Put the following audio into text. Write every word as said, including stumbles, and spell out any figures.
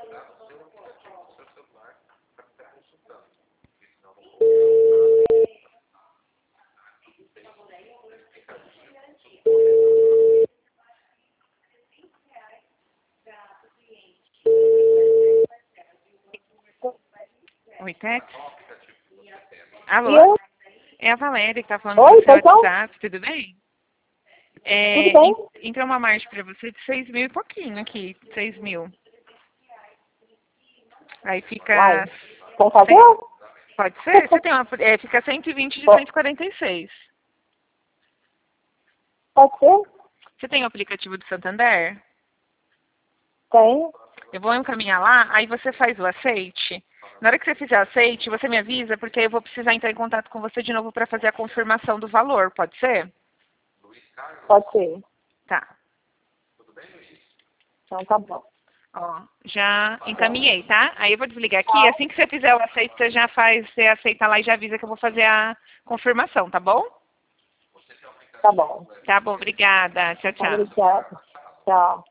Oi, Tete? Alô? Eu? É a Valéria que tá falando Oi, com o seu pessoal? WhatsApp, tudo bem? É, Tudo bem? en- entrou uma margem para você de seis mil e pouquinho aqui, seis mil. Aí fica, Uai, quer fazer? pode ser? Você tem uma, é, fica cento e vinte de Po- cento e quarenta e seis. Pode ser? Você tem o aplicativo do Santander? Tem. Eu vou encaminhar lá, aí você faz o aceite. Na hora que você fizer o aceite, você me avisa, porque aí eu vou precisar entrar em contato com você de novo para fazer a confirmação do valor, pode ser? Pode ser. Tá. Então tá bom. Ó, já encaminhei, tá? Aí eu vou desligar aqui, assim que você fizer o aceite, você já faz, você aceita lá e já avisa que eu vou fazer a confirmação, tá bom? Tá bom. Tá bom, obrigada. Tchau, tchau. Obrigada. Tchau.